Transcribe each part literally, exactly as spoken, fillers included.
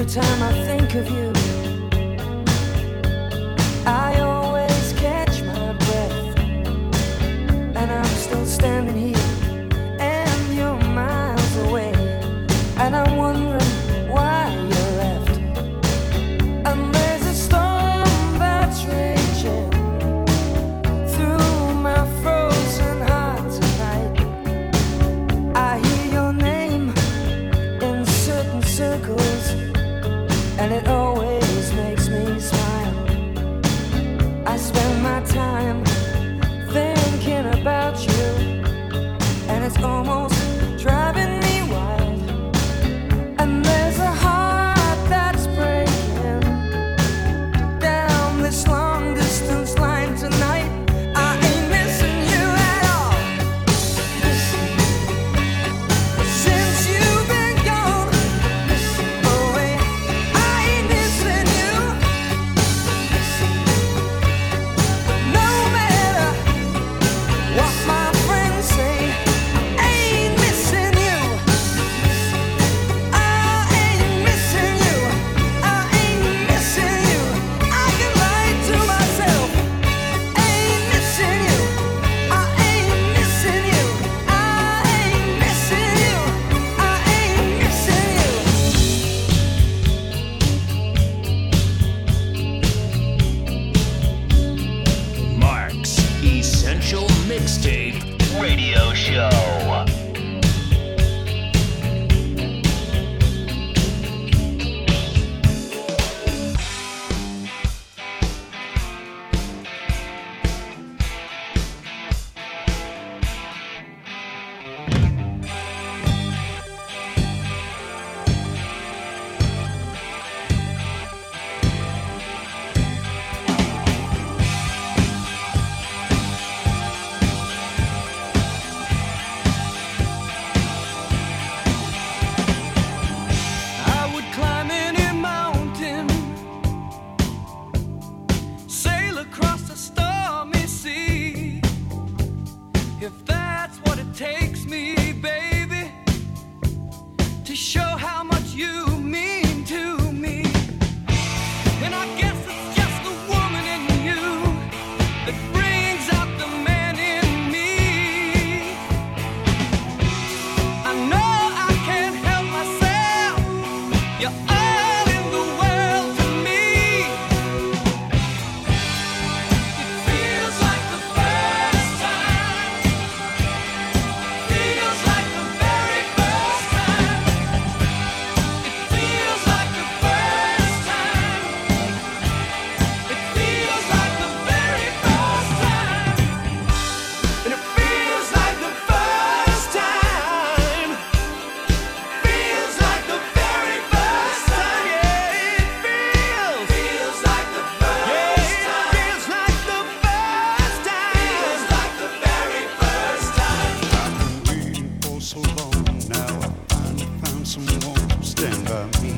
time I think of you, I always catch my breath, and I'm still standing here, and you're miles away, and I'm wondering why you left. And there's a storm that's raging through my frozen heart tonight. I hear your name in certain circles, and it always makes me smile. I spend my time thinking about you, and it's almost driving me wild. And there's a heart that's breaking down this long distance line tonight. I ain't missing you at all. Since you've been gone away, I ain't missing you. No matter what my friends say, I ain't missing you. I ain't missing you. I ain't missing you. I can lie to myself. Ain't missing you. I ain't missing you. I ain't missing you. I ain't missing you. Mark's Essential Mixtape Radio Show. I would climb any mountain, sail across the stormy sea, if that's what it takes me, baby, to show how much you mean to me. And I guess it's just the woman in you that brings out the man in me. I know I can't help myself. You're all in the world to me. It feels like the first time. Feels like the very first time. It feels like the first time. It feels like the very first time. And it feels like the first time. Feels like the very first time. Yeah, it feels. Feels like the first time. Feels like the first time. Feels like the very first time. I've been waiting for so long now. I finally found someone to stand by me.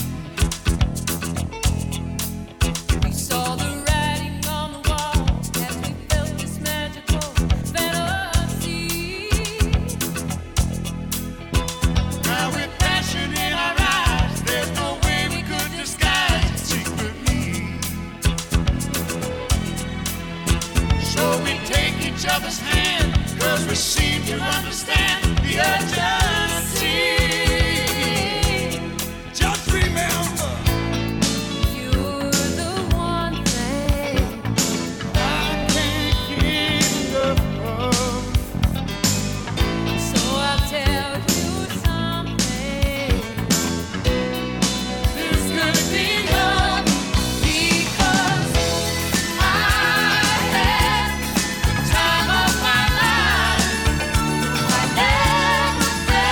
We saw the writing on the wall as we felt this magical fantasy. Now with passion in our eyes, there's no way we could disguise it secretly. So we take each other's hand, cause we seem to understand the urgency. Just remember, You're the one thing I can't get enough of. So I'll tell you something. There's gonna be love because I had the time of my life. I never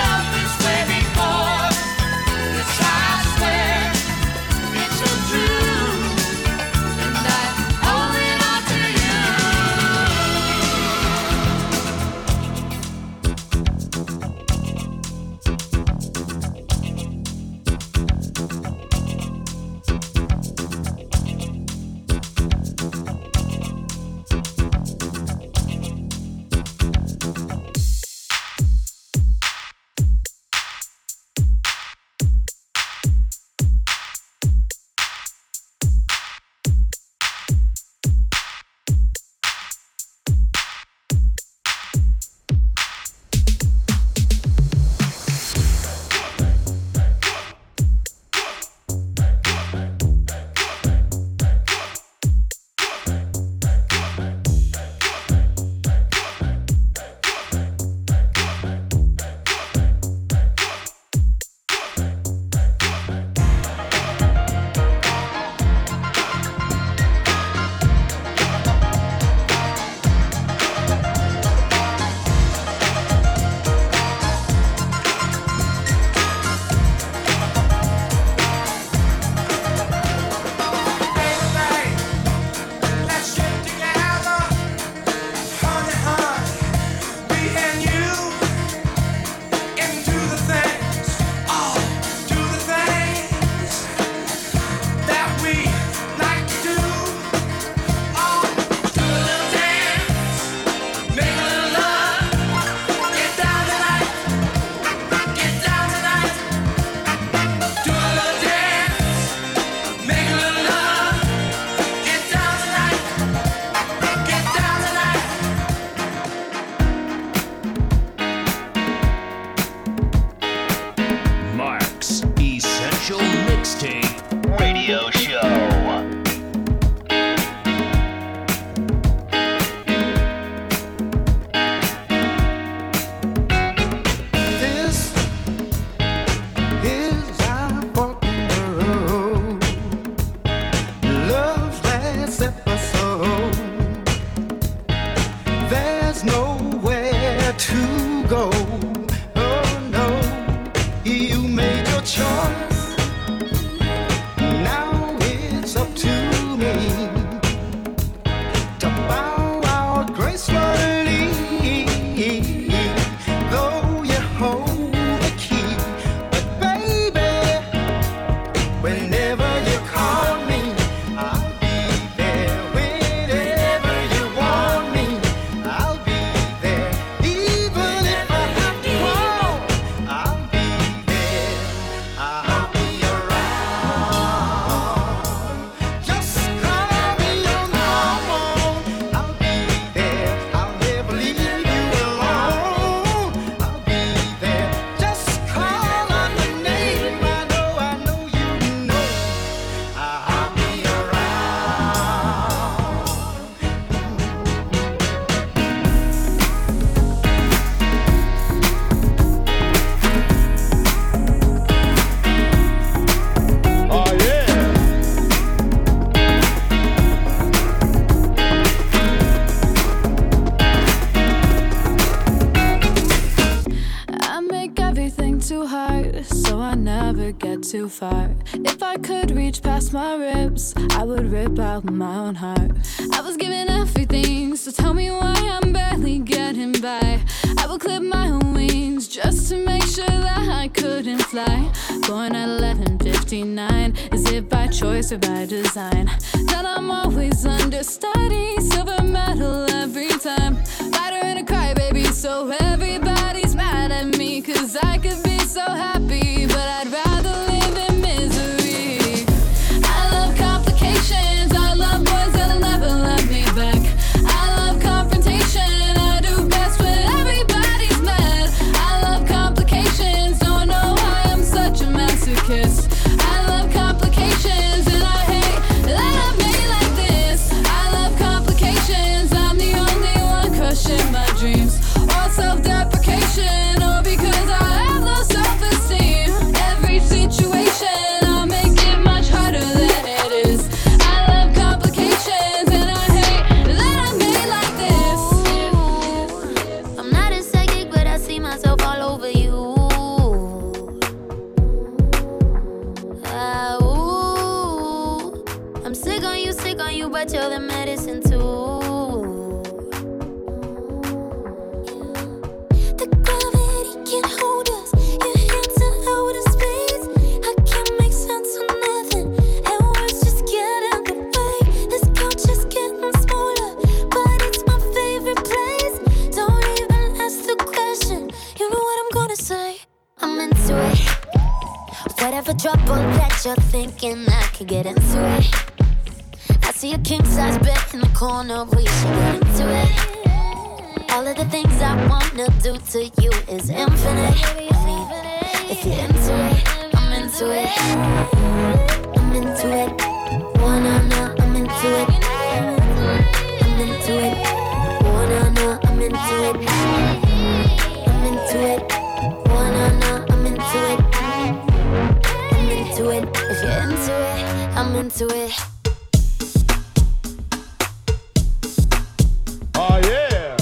there's nowhere to go. Oh no, you made your choice. Now it's up to me to bow out gracefully. Though you hold the key, but baby, whenever you call me, I'll be there. Whenever you want me, I'll be there. Even if I have to walk, I'll be there. I'll be around. Just call me on the phone. I'll be there. I'll never leave you alone. I'll be there. Just call on the name. I know, I know you know. I'll be around. Oh yeah. I make everything too hard, so I never get too far. If I could reach past my ribs, I would rip out my own heart. I was given everything, so tell me why I'm barely getting by. I would clip my own wings just to make sure that I couldn't fly. Born at eleven fifty-nine, is it by choice or by design? That I'm always understudy, silver medal every time. Fighter and a crybaby, so everybody's mad at me. Cause I could be so happy, but I'd rather live in misery. I love complications, I love boys that'll never love me back. I love confrontation, I do best when everybody's mad. I love complications, don't know why I'm such a masochist. I love complications and I hate that I'm made like this. I love complications, I'm the only one crushing my dreams. All self-deprecation, or because I have low self-esteem. Every situation, I'll make it much harder than it is. I love complications and I hate that I'm made like this. I'm not a psychic, but I see myself all over you. Ah, ooh. I'm sick on you, sick on you, but you're the medicine too. The gravity can't hold us. Your hands are out of space. I can't make sense of nothing, and words just get in the way. This couch is getting smaller, but it's my favorite place. Don't even ask the question. You know what I'm gonna say. I'm into it. Whatever trouble that you're thinking, I could get into it. I see a king-size bed in the corner, we should get into it. All of the things I wanna do to you is infinite. If you're into it, I'm into it. I'm into it. Wanna know, I'm into it. I'm into it. Wanna know, I'm into it. I'm into it. Wanna know, I'm into it. I'm into it. If you're into it, I'm into it. Oh yeah.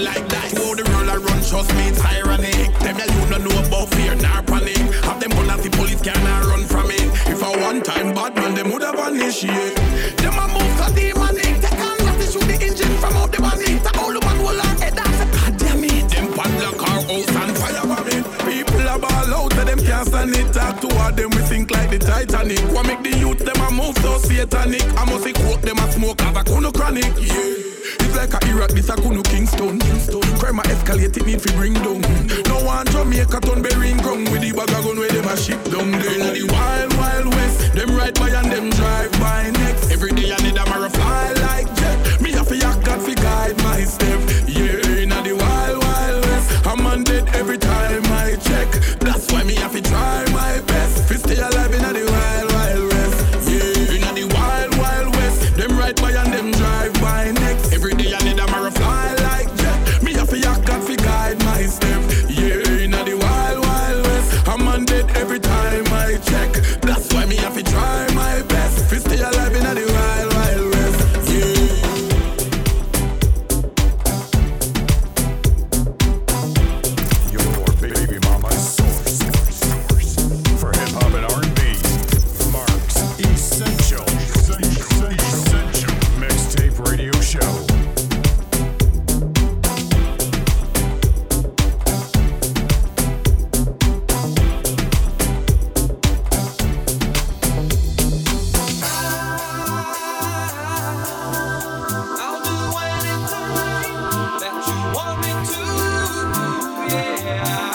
like that. How the world I run, trust me, it's ironic. Them ya you don't know about fear, nor panic. Have them gun as the police cannot run from it. If a one time bad man, them would have vanished, yeah. Them a move so demonic. They can't have to shoot the engine from out the bonnet. The old man will have head off, god damn it. Them padlock our house and fire bomb it. People are ball out, so them can't stand it. Talk to all them, we think like the Titanic. What make the youth, them a move so satanic. I must see quote them a smoke as a kuno chronic, yeah. It's like a Iraq, this a kuno Kingston. Crime a escalate, it need to bring down. No one Jamaica turn burying ground. With the bag of gun where them a ship down. They in the wild, wild west. Them ride by and them drive by next. Every day I need a marrow fly like jet. Me have to yak God fi guide my step. Yeah, in the wild, wild west. I'm on dead every time I check. That's why me have to try my best. Fi stay alive in the wild, wild west. Yeah, in the wild, wild west. Them ride by and them drive by next. Every day I need a marrow fly like jet. Me have to yak God fi guide my step. Yeah, in the wild, wild west. I'm on dead every time I check. That's why me have to try my best. Fi stay alive in the wild, wild west. Yeah. Your baby mama's source, source for hip hop and R and B. Mark's Essential, Essential, Essential Mixtape Radio Show. I'll do anything that you want me to, yeah.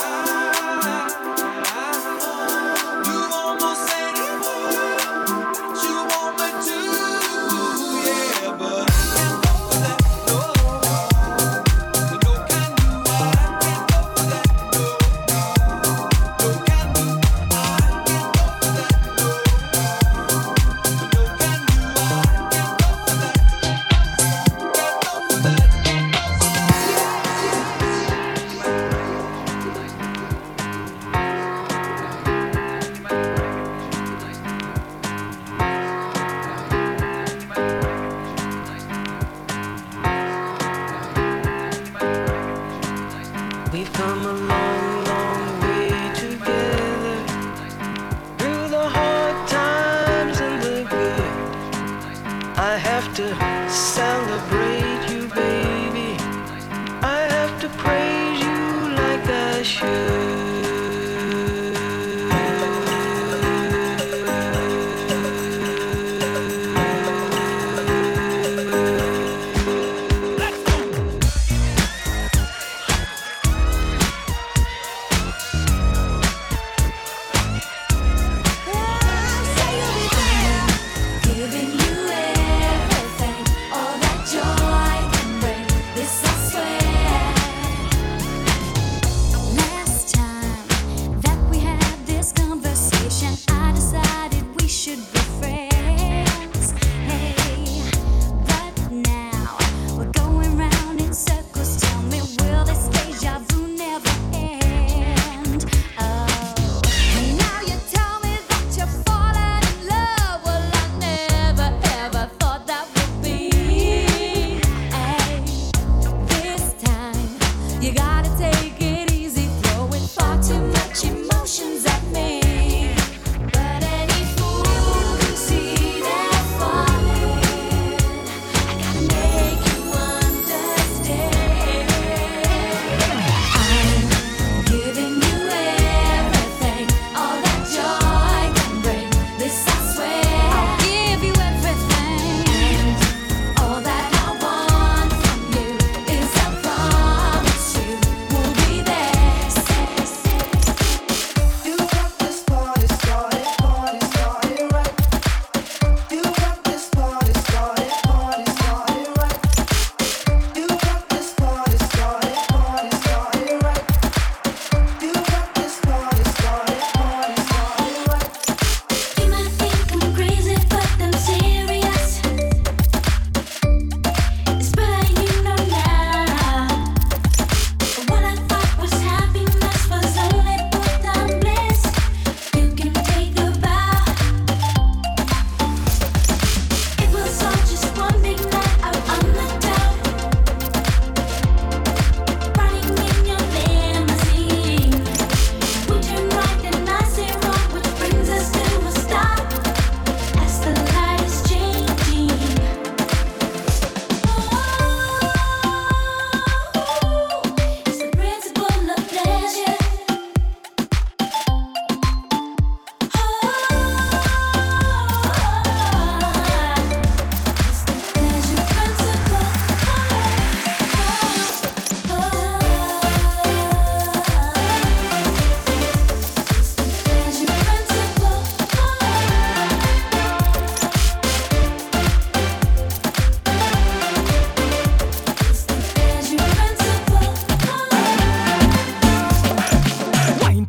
Do almost anything that you want me to, yeah. But I can't go for that, no. No can do, I can't go for that, no. No can do, I can't go for that, no. No can do, I can't go for that. We've come a long, long way together, through the hard times and the good. I have to celebrate you, baby. I have to praise you like I should. Giving you everything, all that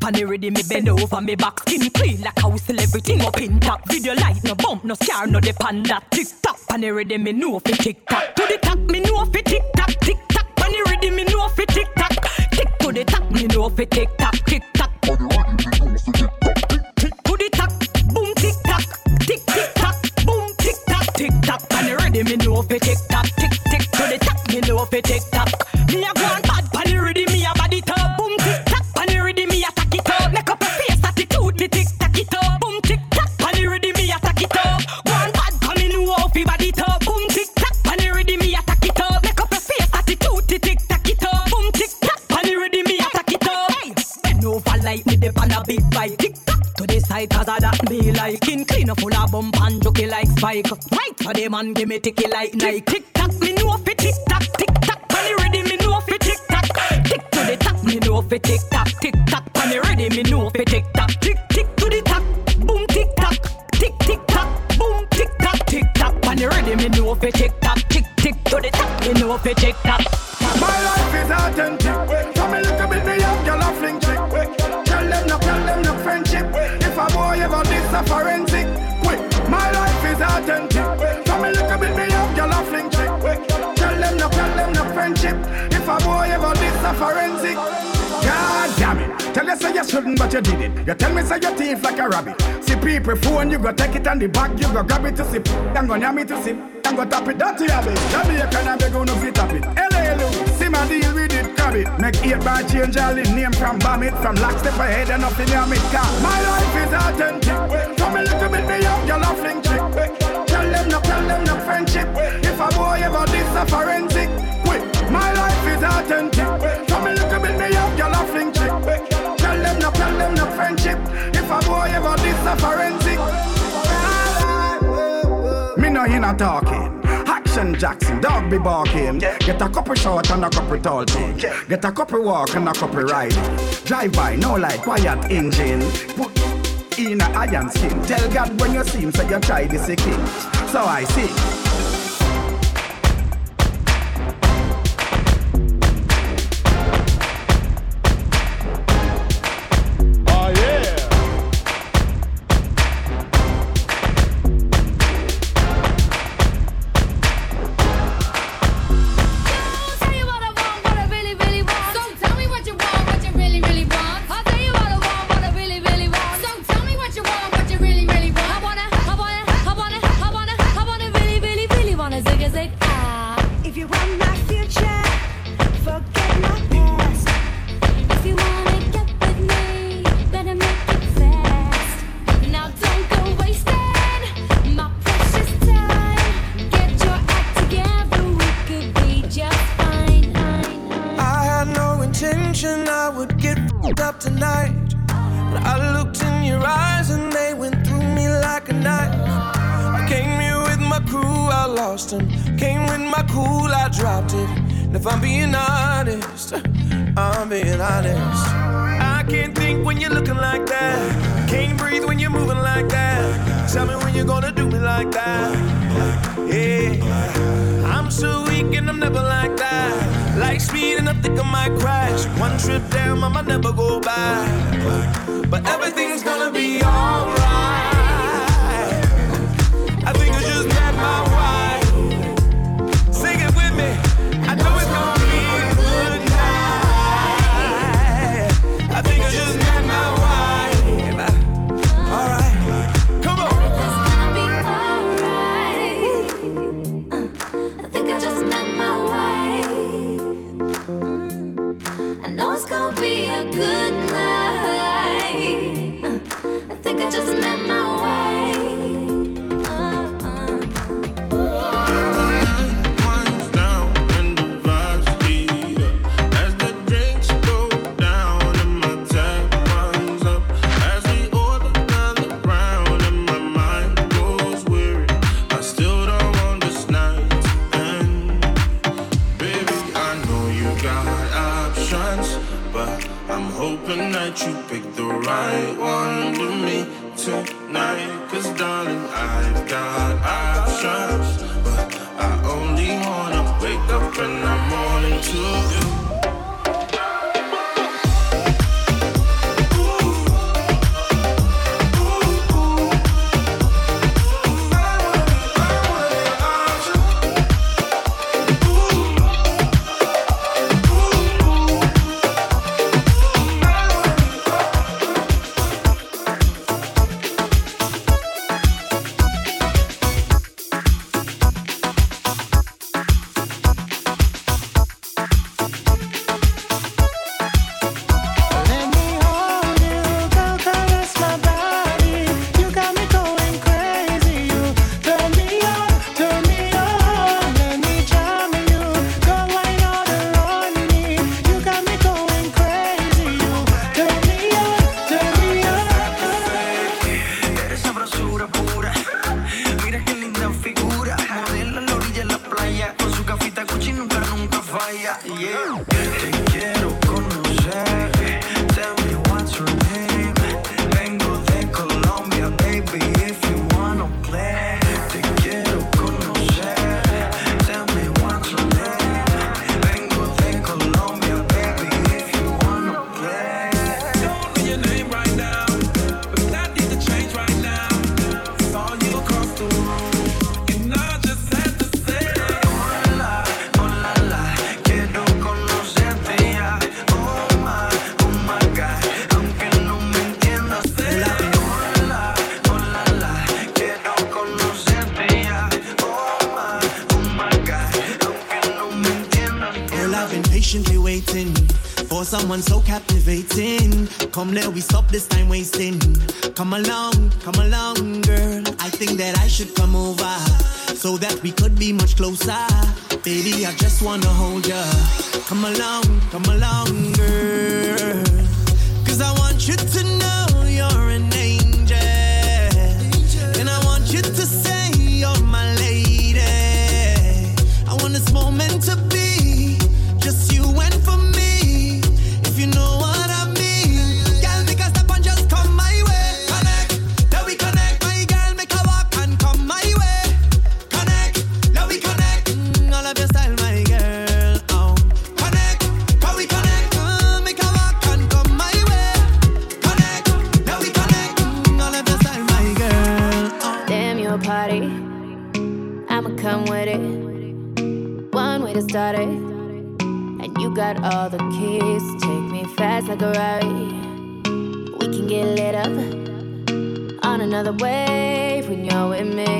on the ready, me bend over me back. Skin clean like how still everything up in top. Video light, no bump, no scar, no dip on that. Tick tock on the ready, me know fi tick tock. To the top, me know fi tick tock. Tick tock on the ready, me know fi tick tock. Tick to the top, me know fi tick tock. Tick tock on the ready, me know fi tick tock. Tick to the top, boom tick tock. Tick tick tock, boom tick tock. Tick tock on the ready, me know fi tick tock. Tick tick to the top, me know fi tick tock. Me a go on bad on the ready, me a body top. Boom tick tock on the ready, me attack it up. Make up a face attitude, me tick tock it up. Boom tick tock on the ready, me attack it up. Go on bad, come in know fi body top. Boom tick tock on the ready, me attack it up. Make up a face attitude, me tick tock it up. Boom tick tock on the ready, me attack it up. Hey, bend over like me dip on a big bike. Tick tock to the side 'cause I that be like. Skin clean up full of bump and jokey like Spike. Right so the man give me ticky like Nike. Tick tock, me know fi tick tock. Tick tock on the ready, me know fi tick tock. Tick to the top, me know fi tick tock. Tick tock on the ready, me know fi tick tock. Tick tick to the top, boom tick tock. Tick tick tock, boom tick tock. Tick tock on the ready, me know fi tick tock. Tick tick to the top, me know fi tick tock. My life is authentic. Come a little bit, me up, girl a fling chick. Tell them no, tell them no friendship. If a boy ever this a forensic. Quick, my life is authentic. Come a little bit, me up, girl a fling chick. Tell them no, tell them no friendship. If a boy ever this a forensic. God damn it. Tell you say you shouldn't, but you did it. You tell me say you thief like a rabbit. See people phone, you go take it on the back, you go grab it to sip. Then go yam it to sip. Then go tap it, dirty habit. That be a kind of beg on no fit tap it. L A Louis, see my deal with it, grab it. Make eight bar change all in name from bomb it. From lock step ahead and up in your mid car. My life is authentic. Come a little bit, me up, y'all a fling chick. Tell them no, tell them no friendship. If a boy ever this a forensic. Quick, my life is authentic. Come a little bit, me up, y'all a fling chick. Tell them no, tell them no friendship. If a boy ever this a forensic. Me no hear no talking. Action Jackson, dog be barking. Get a couple short and a couple tall thing. Get a couple walk and a couple ride. Drive by, no light, quiet engine. Put in a iron skin. Tell God when you see him, say you try this king. So I sing. Came with my cool, I dropped it. And if I'm being honest, I'm being honest. I can't think when you're looking like that. Can't breathe when you're moving like that. Tell me when you're gonna do me like that. Yeah, I'm so weak and I'm never like that. Like speed and I think I might crash. One trip down, I might never go back. But everything's gonna be alright. I think I just met my wife. Sing it with me. I know it's gonna be a good night. I think I just met my wife. Alright, come on. It's gonna be alright. I think I just met my wife. I know it's gonna be a good night. I think I just met my wife. You picked the right one with me tonight. Cause darling, I've got options, but I only wanna wake up in the morning to you. Ooh. someone so captivating. Come let we stop this time wasting. Come along, come along, girl. I think that I should come over so that we could be much closer. Baby, I just wanna hold ya. Come along, come along, girl. Cause I want you to know you're an angel. And I want you to say you're my lady. I want this moment to be just you and for me. If you know what I mean. Girl, make a step and just come my way. Connect, let we connect. My girl, make a walk and come my way. Connect, let we connect. Mm, all of your style, my girl. Oh. Connect, can we connect? Uh, make a walk and come my way. Connect, let we connect. Mm, all of your style, my girl. Oh. Damn, you a party. I'ma come with it. One way to start it. And you got all the keys. Take me fast like a Rari. We can get lit up on another wave when you're with me.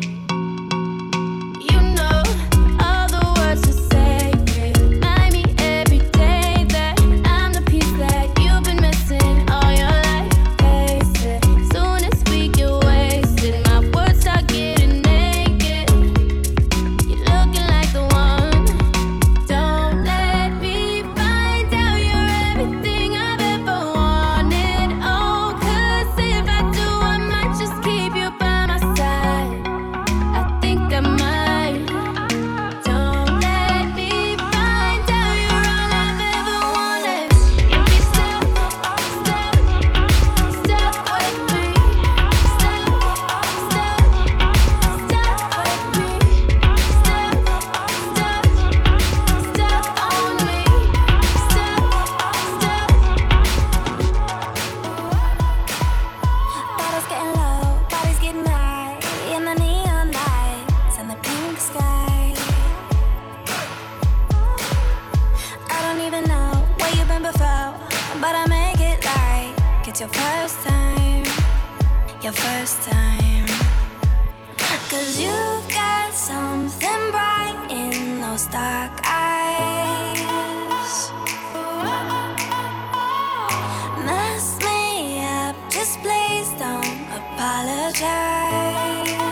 You know all the words to say. Remind me every day that I'm the piece that you've been missing all your life. Face it. Soon as we get wasted, my words start getting naked. You're looking like the one. Don't let me find out you're everything I've ever wanted. Oh, cause if I do, I might just keep you by my side. I think I might. Don't let me find out you're all I've ever wanted. If you step, step, step with me. Step, step, step with me. Step, step, step on me. Step, step. Bottles getting low, bodies getting high in the neon lights and the pink sky. I don't even know where you've been before, but I make it like it's your first time, your first time. Cause you've got something bright in those dark eyes. Mess me up, just please don't apologize.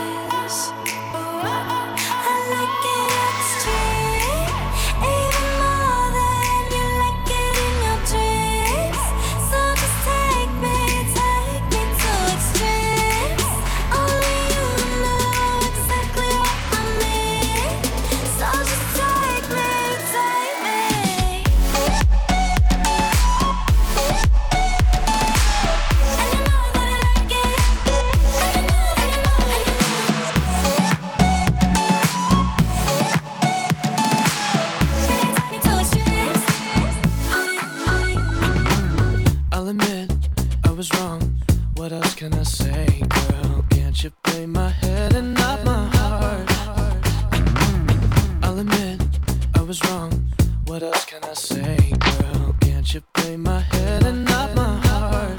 I like it extreme, even more than you like it in your dreams. So just take me, take me to extremes. Only you know exactly what I mean. So just take me, take me. And you know that I like it. And you know, and you know, and you know. Take me to extremes. I'll admit I was wrong. What else can I say, girl? Can't you play my head and not my heart? I'll admit I was wrong. What else can I say, girl? Can't you play my head and not my heart?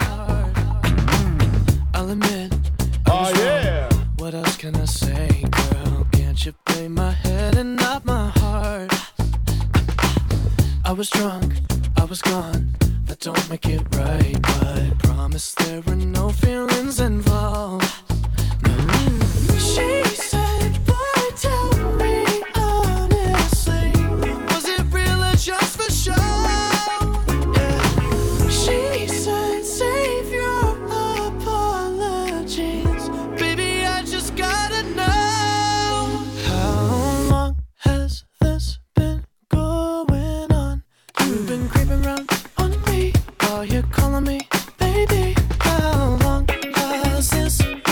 I'll admit I was wrong. What else can I say, girl? Can't you play my head and not my heart? I was drunk, I was gone. That don't make it right, but promise there were no feelings involved. No. She said, boy, tell me honestly, was it real or just for show? Yeah. She said, save your apologies, baby, I just gotta know. How long has this been going on? You've been creeping around on me while you're calling me baby. How long has this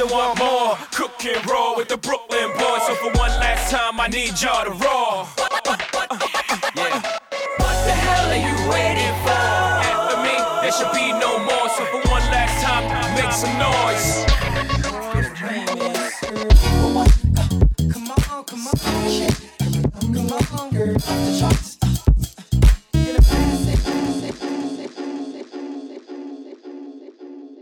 want more. Cook and roll with the Brooklyn boys. So for one last time, I need y'all to roll. Yeah. What the hell are you waiting for? After me, there should be no more. So for one last time, make some noise. Come on, come on, come on, girl. The charts